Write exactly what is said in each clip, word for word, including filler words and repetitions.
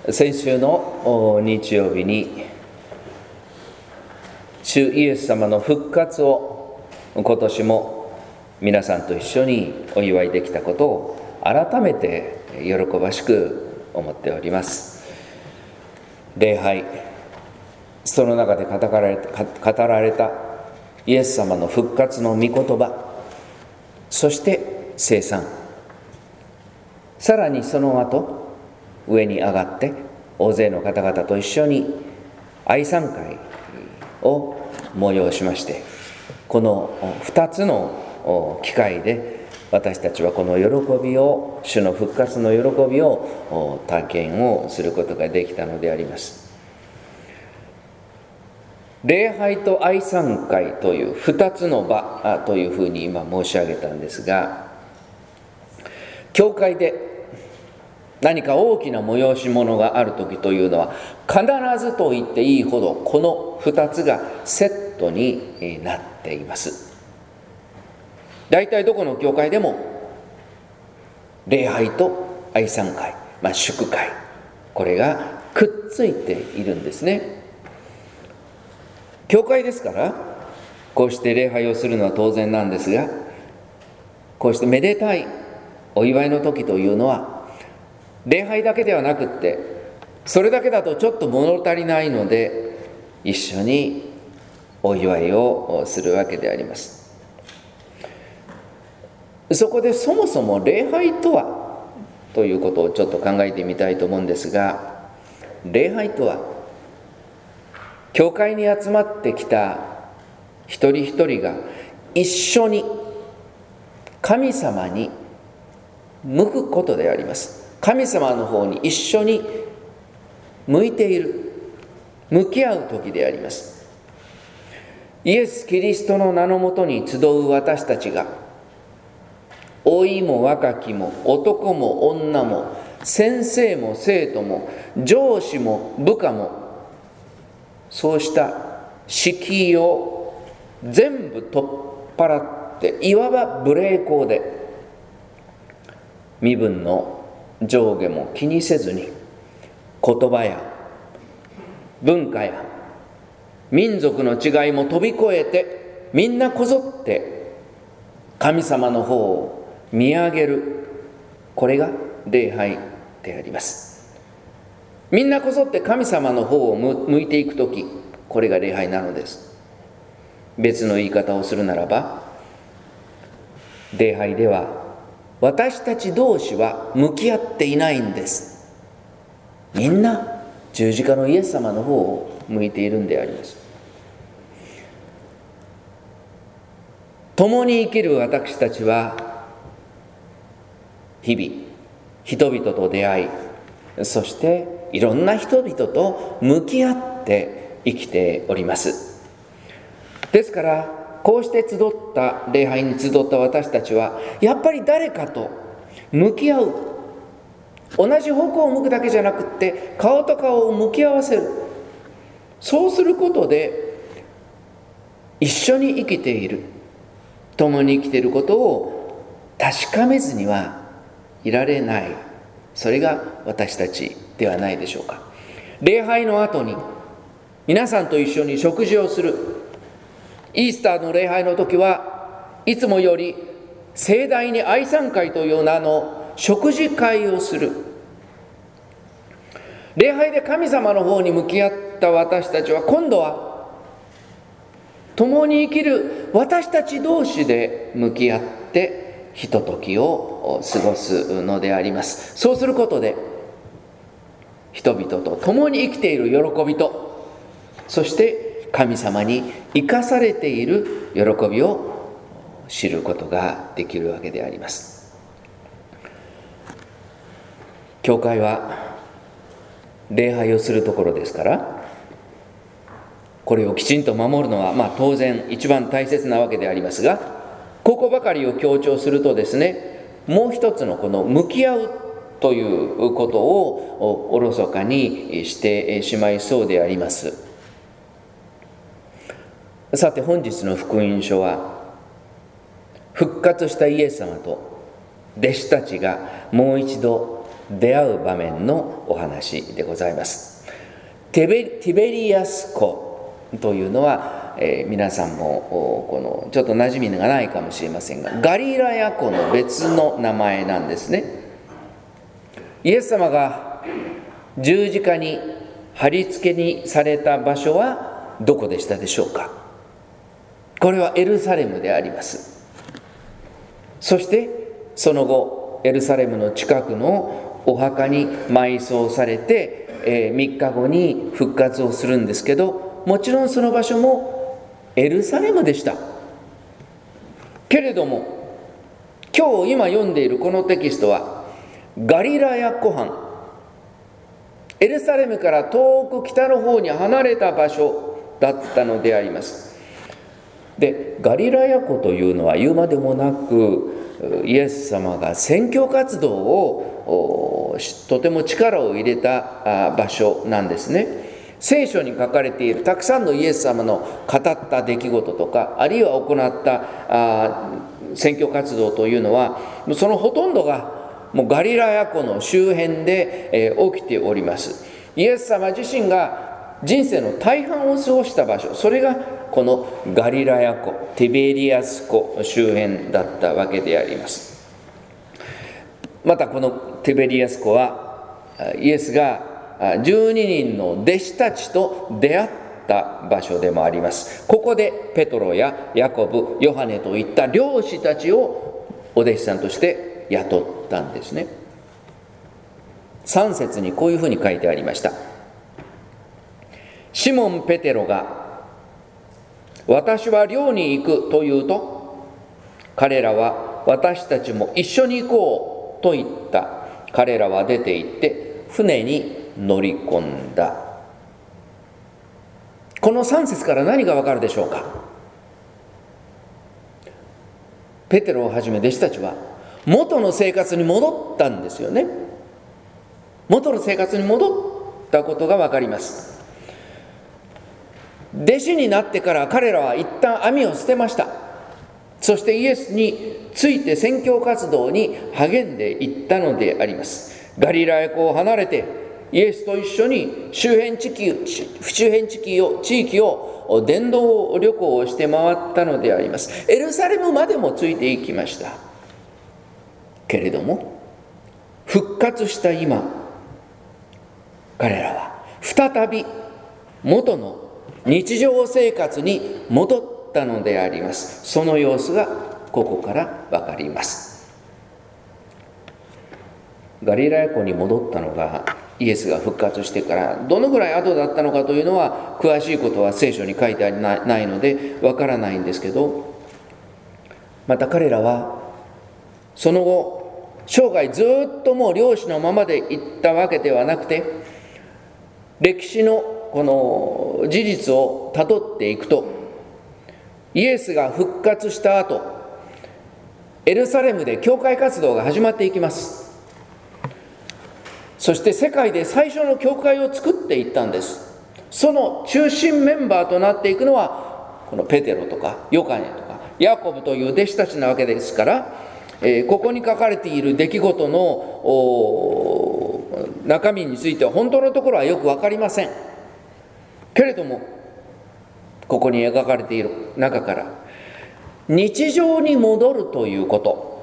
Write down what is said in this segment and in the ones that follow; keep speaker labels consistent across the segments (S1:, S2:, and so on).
S1: 先週の日曜日に主イエス様の復活を今年も皆さんと一緒にお祝いできたことを改めて喜ばしく思っております。礼拝、その中で語られた、語られたイエス様の復活の御言葉、そして聖餐、さらにその後上に上がって大勢の方々と一緒に愛賛会を催しまして、このふたつの機会で私たちはこの喜びを、主の復活の喜びを体験をすることができたのであります。礼拝と愛賛会というふたつの場というふうに今申し上げたんですが、教会で何か大きな催し物があるときというのは、必ずと言っていいほどこのふたつがセットになっています。大体どこの教会でも礼拝と愛賛会、まあ、祝会、これがくっついているんですね。教会ですからこうして礼拝をするのは当然なんですが、こうしてめでたいお祝いの時というのは礼拝だけではなくって、それだけだとちょっと物足りないので一緒にお祝いをするわけであります。そこでそもそも礼拝とはということをちょっと考えてみたいと思うんですが、礼拝とは教会に集まってきた一人一人が一緒に神様に向くことであります。神様の方に一緒に向いている、向き合う時であります。イエス・キリストの名のもとに集う私たちが、老いも若きも男も女も先生も生徒も上司も部下も、そうした敷居を全部取っ払って、いわば無礼講で身分の上下も気にせずに、言葉や文化や民族の違いも飛び越えて、みんなこぞって神様の方を見上げる、これが礼拝であります。みんなこぞって神様の方を向いていくとき、これが礼拝なのです。別の言い方をするならば、礼拝では私たち同士は向き合っていないんです。みんな十字架のイエス様の方を向いているんであります。共に生きる私たちは日々人々と出会い、そしていろんな人々と向き合って生きております。ですからこうして集った礼拝に集った私たちは、やっぱり誰かと向き合う、同じ方向を向くだけじゃなくって顔と顔を向き合わせる、そうすることで一緒に生きている、共に生きていることを確かめずにはいられない、それが私たちではないでしょうか。礼拝の後に皆さんと一緒に食事をする。イースターの礼拝の時はいつもより盛大に愛賛会という名の食事会をする。礼拝で神様の方に向き合った私たちは、今度は共に生きる私たち同士で向き合ってひとときを過ごすのであります。そうすることで人々と共に生きている喜びと、そして神様に生かされている喜びを知ることができるわけであります。教会は礼拝をするところですから、これをきちんと守るのはまあ当然一番大切なわけでありますが、ここばかりを強調するとですね、もう一つのこの向き合うということをおろそかにしてしまいそうであります。さて本日の福音書は、復活したイエス様と弟子たちがもう一度出会う場面のお話でございます。テベティベリアス湖というのは、えー、皆さんもこのちょっと馴染みがないかもしれませんが、ガリラヤ湖の別の名前なんですね。イエス様が十字架に貼り付けにされた場所はどこでしたでしょうか。これはエルサレムであります。そしてその後エルサレムの近くのお墓に埋葬されて、えー、みっかごに復活をするんですけど、もちろんその場所もエルサレムでした。けれども今日今読んでいるこのテキストはガリラヤ湖畔、エルサレムから遠く北の方に離れた場所だったのであります。で、ガリラヤ湖というのは言うまでもなく、イエス様が宣教活動をとても力を入れた場所なんですね。聖書に書かれているたくさんのイエス様の語った出来事とか、あるいは行ったあ宣教活動というのは、そのほとんどがもうガリラヤ湖の周辺で、えー、起きております。イエス様自身が人生の大半を過ごした場所、それがこのガリラヤ湖、ティベリアス湖周辺だったわけであります。またこのティベリアス湖はイエスがじゅうににんの弟子たちと出会った場所でもあります。ここでペトロやヤコブ、ヨハネといった漁師たちをお弟子さんとして雇ったんですね。さん節にこういうふうに書いてありました。シモン・ペテロが私は漁に行くと言うと、彼らは私たちも一緒に行こうと言った。彼らは出て行って船に乗り込んだ。このさん節から何がわかるでしょうか。ペテロをはじめ弟子たちは元の生活に戻ったんですよね。元の生活に戻ったことがわかります。弟子になってから彼らは一旦網を捨てました。そしてイエスについて宣教活動に励んでいったのであります。ガリラヤ湖を離れてイエスと一緒に周辺地域、周辺地域を、地域を伝道旅行をして回ったのであります。エルサレムまでもついていきました。けれども、復活した今、彼らは再び元の日常生活に戻ったのであります。その様子がここからわかります。ガリラヤ湖に戻ったのがイエスが復活してからどのぐらい後だったのかというのは詳しいことは聖書に書いてないのでわからないんですけど、また彼らはその後生涯ずっともう漁師のままで行ったわけではなくて、歴史のこの事実をたどっていくと、イエスが復活した後、エルサレムで教会活動が始まっていきます。そして世界で最初の教会を作っていったんです。その中心メンバーとなっていくのはこのペテロとかヨハネとかヤコブという弟子たちなわけですから、えー、ここに書かれている出来事の中身については本当のところはよく分かりませんけれども、ここに描かれている中から日常に戻るということ、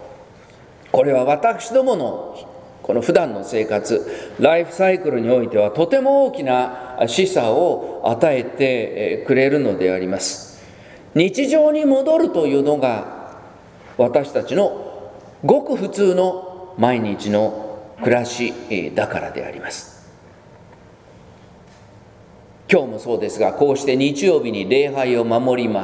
S1: これは私どものこの普段の生活、ライフサイクルにおいてはとても大きな示唆を与えてくれるのであります。日常に戻るというのが私たちのごく普通の毎日の暮らしだからであります。今日もそうですが、こうして日曜日に礼拝を守ります。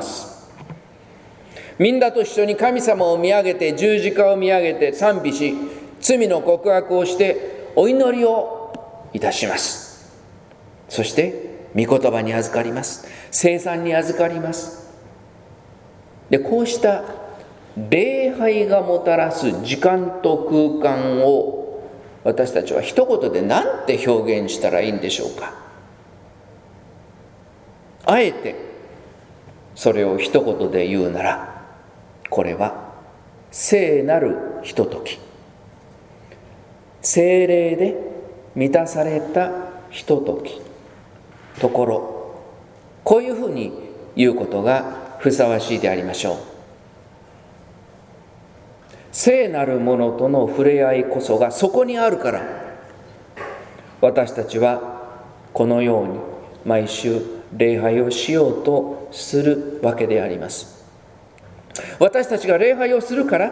S1: みんなと一緒に神様を見上げて、十字架を見上げて賛美し、罪の告白をしてお祈りをいたします。そして御言葉に預かります。聖餐に預かります。で、こうした礼拝がもたらす時間と空間を私たちは一言で何て表現したらいいんでしょうか。あえてそれを一言で言うなら、これは聖なるひととき、 聖霊で満たされたひととき、ところ、こういうふうに言うことがふさわしいでありましょう。聖なるものとの触れ合いこそがそこにあるから、私たちはこのように毎週礼拝をしようとするわけであります。私たちが礼拝をするから、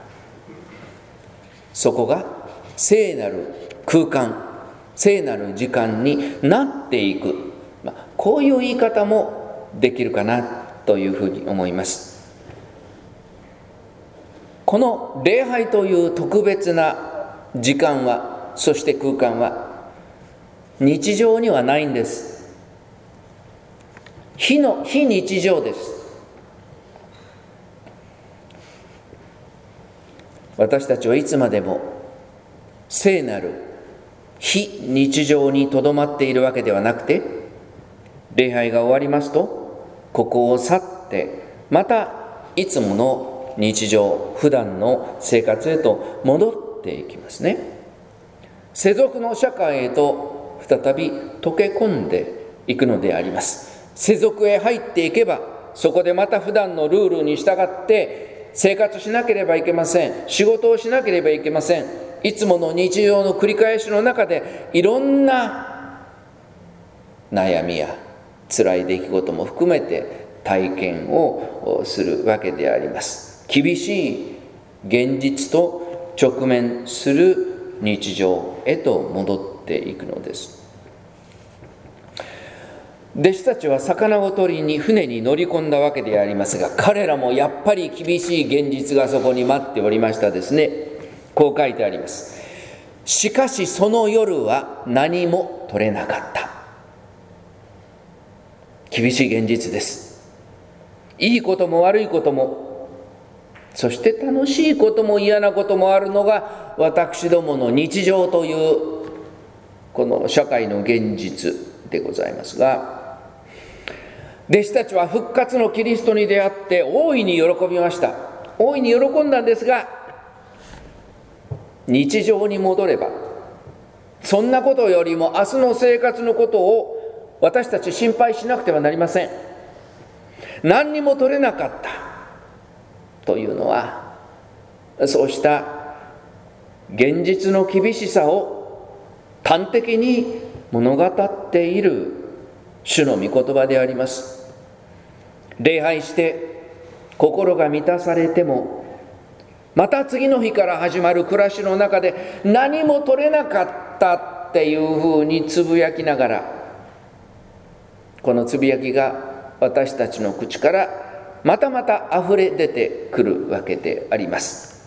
S1: そこが聖なる空間、聖なる時間になっていく、まあ、こういう言い方もできるかなというふうに思います。この礼拝という特別な時間は、そして空間は日常にはないんです。非の非日常です。私たちはいつまでも聖なる非日常にとどまっているわけではなくて、礼拝が終わりますとここを去ってまたいつもの日常、普段の生活へと戻っていきますね。世俗の社会へと再び溶け込んでいくのであります。世俗へ入っていけば、そこでまた普段のルールに従って生活しなければいけません。仕事をしなければいけません。いつもの日常の繰り返しの中でいろんな悩みや辛い出来事も含めて体験をするわけであります。厳しい現実と直面する日常へと戻っていくのです。弟子たちは魚を取りに船に乗り込んだわけでありますが、彼らもやっぱり厳しい現実がそこに待っておりましたですね。こう書いてあります。しかしその夜は何も取れなかった。厳しい現実です。いいことも悪いことも、そして楽しいことも嫌なこともあるのが私どもの日常というこの社会の現実でございますが、弟子たちは復活のキリストに出会って大いに喜びました。大いに喜んだんですが、日常に戻れば、そんなことよりも明日の生活のことを私たち心配しなくてはなりません。何にも取れなかったというのは、そうした現実の厳しさを端的に物語っている主の御言葉であります。礼拝して心が満たされても、また次の日から始まる暮らしの中で何も取れなかったっていうふうにつぶやきながら、このつぶやきが私たちの口からまたまたあふれ出てくるわけであります。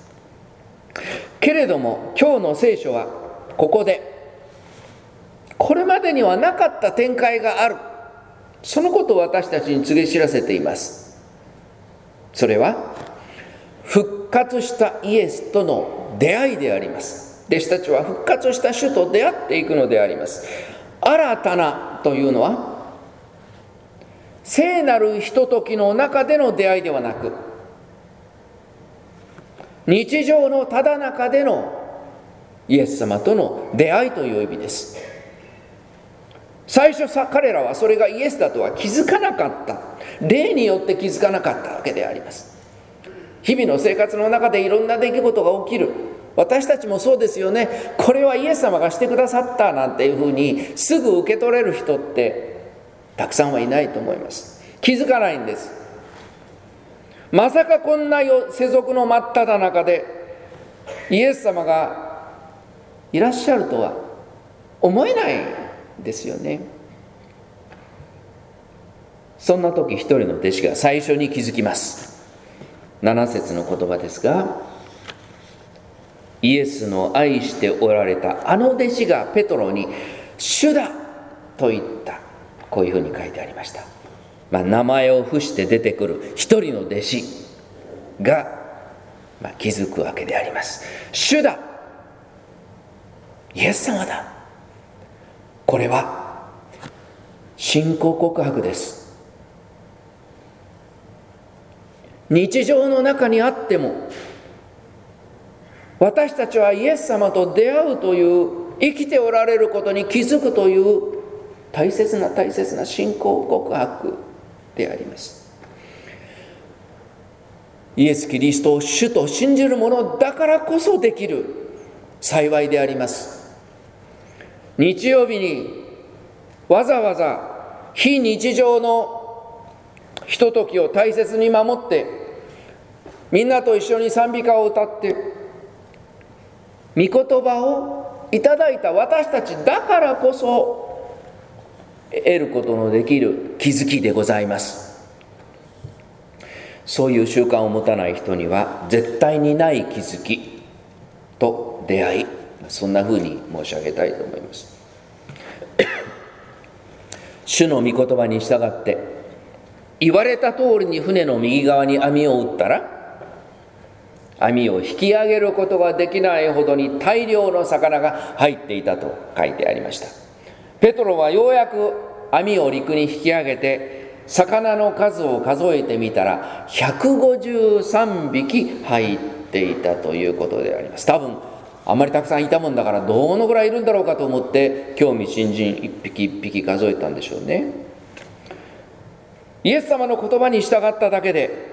S1: けれども今日の聖書はここでこれまでにはなかった展開がある、そのことを私たちに告げ知らせています。それは復活したイエスとの出会いであります。弟子たちは復活した主と出会っていくのであります。新たなというのは聖なるひとときの中での出会いではなく、日常のただ中でのイエス様との出会いという意味です。最初さ彼らはそれがイエスだとは気づかなかった。霊によって気づかなかったわけであります。日々の生活の中でいろんな出来事が起きる。私たちもそうですよね。これはイエス様がしてくださったなんていうふうにすぐ受け取れる人ってたくさんはいないと思います。気づかないんです。まさかこんな世俗の真っ只中でイエス様がいらっしゃるとは思えないですよね。そんな時一人の弟子が最初に気づきます。なな節の言葉ですが、イエスの愛しておられたあの弟子がペトロに主だと言った。こういうふうに書いてありました。まあ、名前を伏して出てくる一人の弟子が、まあ、気づくわけであります。主だ、イエス様だ。これは信仰告白です。日常の中にあっても私たちはイエス様と出会うという生きておられることに気づくという大切な大切な信仰告白であります。イエス・キリストを主と信じる者だからこそできる幸いであります。日曜日にわざわざ非日常のひとときを大切に守って、みんなと一緒に賛美歌を歌って御言葉をいただいた私たちだからこそ得ることのできる気づきでございます。そういう習慣を持たない人には絶対にない気づきと出会い、そんなふうに申し上げたいと思います。主の御言葉に従って言われた通りに船の右側に網を打ったら、網を引き上げることができないほどに大量の魚が入っていたと書いてありました。ペトロはようやく網を陸に引き上げて魚の数を数えてみたらひゃくごじゅうさんびき入っていたということであります。多分あまりたくさんいたもんだからどのぐらいいるんだろうかと思って興味津々一匹一匹数えたんでしょうね。イエス様の言葉に従っただけで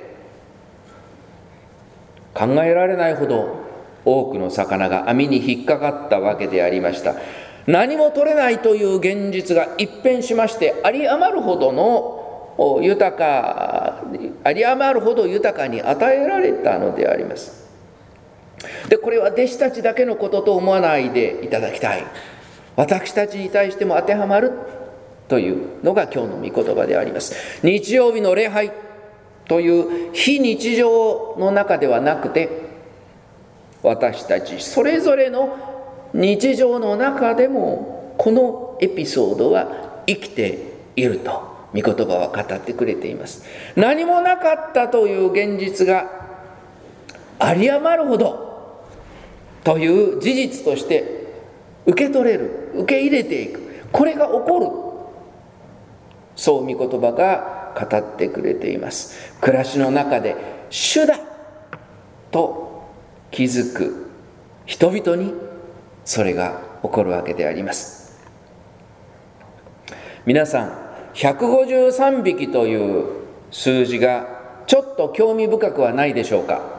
S1: 考えられないほど多くの魚が網に引っかかったわけでありました。何も取れないという現実が一変しまして、有り余るほどの豊か有り余るほど豊かに与えられたのであります。でこれは弟子たちだけのことと思わないでいただきたい。私たちに対しても当てはまるというのが今日の御言葉であります。日曜日の礼拝という非日常の中ではなくて、私たちそれぞれの日常の中でもこのエピソードは生きていると御言葉は語ってくれています。何もなかったという現実が有り余るほどという事実として受け取れる、受け入れていく、これが起こる、そう御言葉が語ってくれています。暮らしの中で主だと気づく人々にそれが起こるわけであります。皆さん、ひゃくごじゅうさんびきという数字がちょっと興味深くはないでしょうか。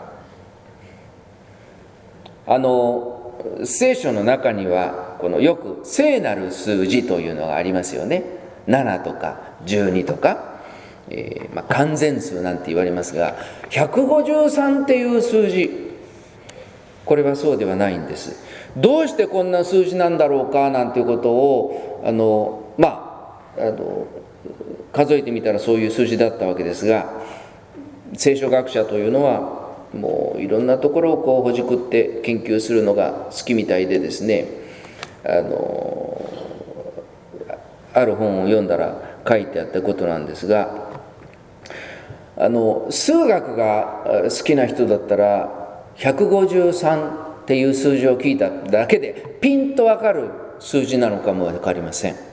S1: あの聖書の中にはこのよく聖なる数字というのがありますよね。ななとかじゅうにとか、えーまあ、完全数なんて言われますが、ひゃくごじゅうさんっていう数字、これはそうではないんです。どうしてこんな数字なんだろうかなんていうことをあのまああの数えてみたらそういう数字だったわけですが、聖書学者というのはもういろんなところをこうほじくって研究するのが好きみたいでですね、あのある本を読んだら書いてあったことなんですが、あの数学が好きな人だったらひゃくごじゅうさんっていう数字を聞いただけでピンと分かる数字なのかも分かりません。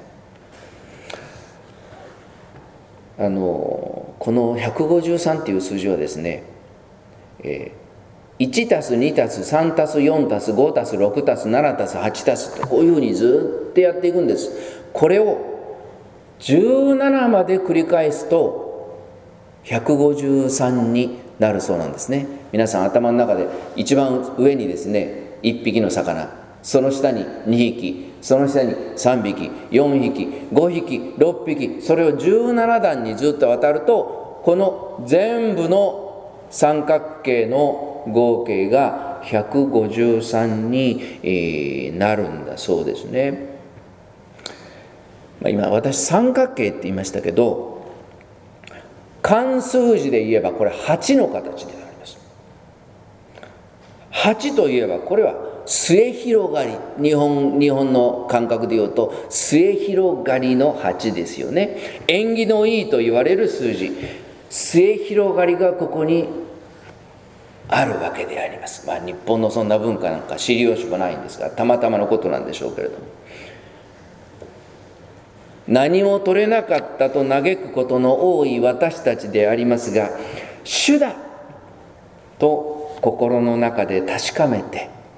S1: あのこのひゃくごじゅうさんっていう数字はですね、えー、いちたすにたすさんたすよんたすごたすろくたすななたすはちたすってこういうふうにずっとやっていくんです。これをじゅうななまで繰り返すとひゃくごじゅうさんになるそうなんですね。皆さん頭の中で一番上にですねいっぴきの魚、その下ににひき、その下にさんびき、よんひき、ごひき、ろっぴき、それをじゅうななだんにずっと渡るとこの全部の三角形の合計がひゃくごじゅうさんになるんだそうですね。今私三角形って言いましたけど、漢数字で言えばこれはちの形であります。はちといえばこれは末広がり、日本日本の感覚で言うと末広がりのはちですよね。縁起のいいと言われる数字、末広がりがここにあるわけであります。まあ日本のそんな文化なんか知りようしもないんですが、たまたまのことなんでしょうけれども、何も取れなかったと嘆くことの多い私たちでありますが、主だと心の中で確かめて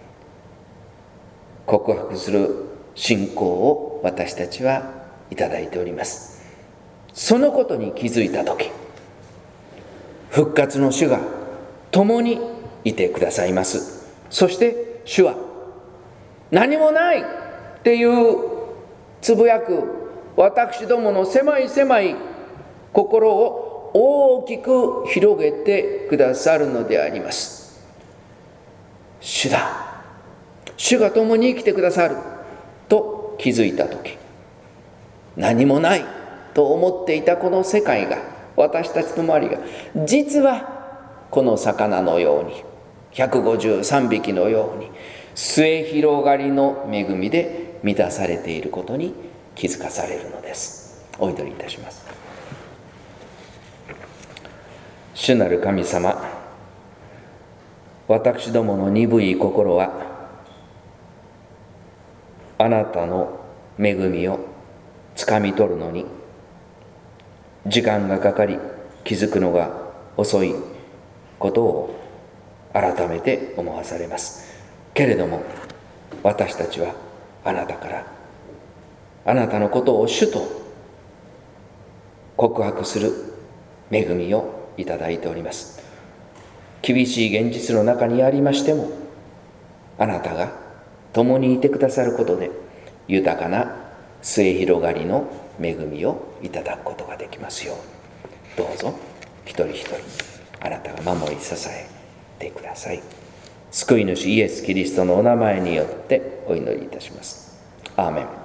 S1: 告白する信仰を私たちはいただいております。そのことに気づいたとき、復活の主が共にいてくださいます。そして主は何もないっていうつぶやく私どもの狭い狭い心を大きく広げてくださるのであります。主だ、主が共に生きてくださると気づいたとき、何もないと思っていたこの世界が、私たちの周りが実はこの魚のように、ひゃくごじゅうさんびきのように末広がりの恵みで満たされていることに気づかされるのです。お祈りいたします。主なる神様、私どもの鈍い心はあなたの恵みをつかみ取るのに時間がかかり、気づくのが遅いことを改めて思わされます。けれども私たちはあなたからあなたのことを主と告白する恵みをいただいております。厳しい現実の中にありましても、あなたが共にいてくださることで豊かな末広がりの恵みをいただくことができますように、どうぞ一人一人あなたが守り支えてください。救い主イエス・キリストのお名前によってお祈りいたします。アーメン。